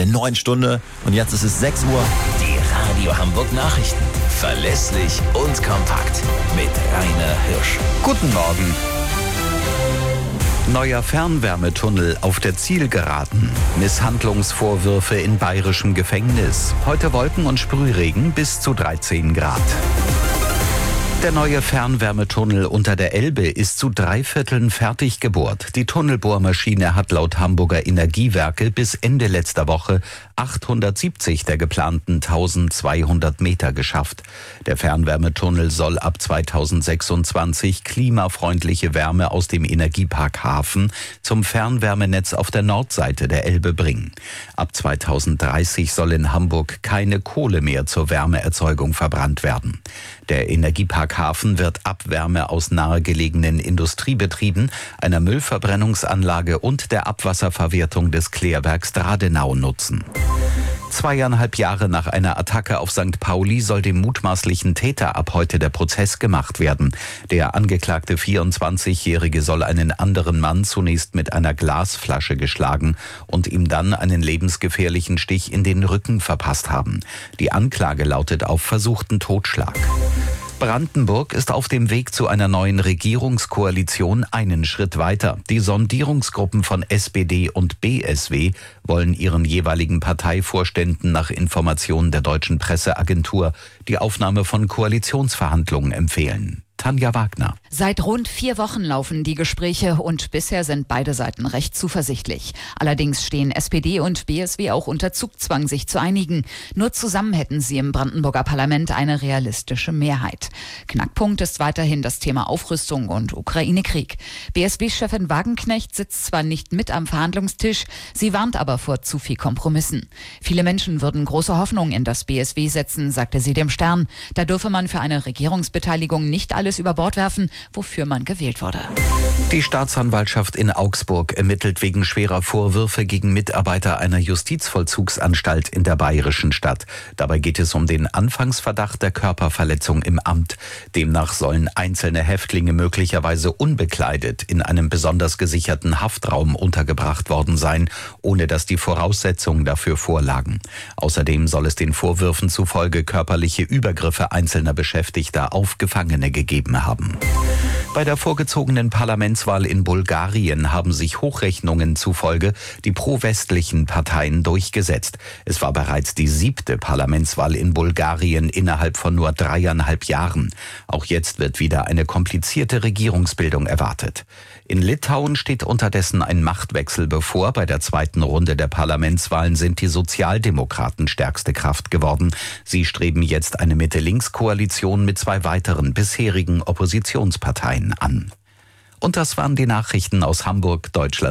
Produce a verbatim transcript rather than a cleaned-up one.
der neuen Stunde. Und jetzt ist es sechs Uhr. Die Radio Hamburg Nachrichten. Verlässlich und kompakt. Mit Rainer Hirsch. Guten Morgen. Neuer Fernwärmetunnel auf der Zielgeraden. Misshandlungsvorwürfe in bayerischem Gefängnis. Heute Wolken und Sprühregen bis zu dreizehn Grad. Der neue Fernwärmetunnel unter der Elbe ist zu drei Vierteln fertig gebohrt. Die Tunnelbohrmaschine hat laut Hamburger Energiewerke bis Ende letzter Woche achthundertsiebzig der geplanten eintausendzweihundert Meter geschafft. Der Fernwärmetunnel soll ab zweitausendsechsundzwanzig klimafreundliche Wärme aus dem Energiepark Hafen zum Fernwärmenetz auf der Nordseite der Elbe bringen. Ab zweitausenddreißig soll in Hamburg keine Kohle mehr zur Wärmeerzeugung verbrannt werden. Der Energiepark Hafen wird Abwärme aus nahegelegenen Industriebetrieben, einer Müllverbrennungsanlage und der Abwasserverwertung des Klärwerks Dradenau nutzen. Zweieinhalb Jahre nach einer Attacke auf Sankt Pauli soll dem mutmaßlichen Täter ab heute der Prozess gemacht werden. Der angeklagte vierundzwanzigjährige soll einen anderen Mann zunächst mit einer Glasflasche geschlagen und ihm dann einen lebensgefährlichen Stich in den Rücken verpasst haben. Die Anklage lautet auf versuchten Totschlag. Brandenburg ist auf dem Weg zu einer neuen Regierungskoalition einen Schritt weiter. Die Sondierungsgruppen von S P D und B S W wollen ihren jeweiligen Parteivorständen nach Informationen der deutschen Presseagentur die Aufnahme von Koalitionsverhandlungen empfehlen. Tanja Wagner. Seit rund vier Wochen laufen die Gespräche und bisher sind beide Seiten recht zuversichtlich. Allerdings stehen S P D und B S W auch unter Zugzwang, sich zu einigen. Nur zusammen hätten sie im Brandenburger Parlament eine realistische Mehrheit. Knackpunkt ist weiterhin das Thema Aufrüstung und Ukraine-Krieg. B S W-Chefin Wagenknecht sitzt zwar nicht mit am Verhandlungstisch, sie warnt aber vor zu viel Kompromissen. Viele Menschen würden große Hoffnung in das B S W setzen, sagte sie dem Stern. Da dürfe man für eine Regierungsbeteiligung nicht alles über Bord werfen, wofür man gewählt wurde. Die Staatsanwaltschaft in Augsburg ermittelt wegen schwerer Vorwürfe gegen Mitarbeiter einer Justizvollzugsanstalt in der bayerischen Stadt. Dabei geht es um den Anfangsverdacht der Körperverletzung im Amt. Demnach sollen einzelne Häftlinge möglicherweise unbekleidet in einem besonders gesicherten Haftraum untergebracht worden sein, ohne dass die Voraussetzungen dafür vorlagen. Außerdem soll es den Vorwürfen zufolge körperliche Übergriffe einzelner Beschäftigter auf Gefangene gegeben haben. Bei der vorgezogenen Parlamentswahl in Bulgarien haben sich Hochrechnungen zufolge die pro-westlichen Parteien durchgesetzt. Es war bereits die siebte Parlamentswahl in Bulgarien innerhalb von nur dreieinhalb Jahren. Auch jetzt wird wieder eine komplizierte Regierungsbildung erwartet. In Litauen steht unterdessen ein Machtwechsel bevor. Bei der zweiten Runde der Parlamentswahlen sind die Sozialdemokraten stärkste Kraft geworden. Sie streben jetzt eine Mitte-Links-Koalition mit zwei weiteren bisherigen Oppositionsparteien an. Und das waren die Nachrichten aus Hamburg, Deutschland.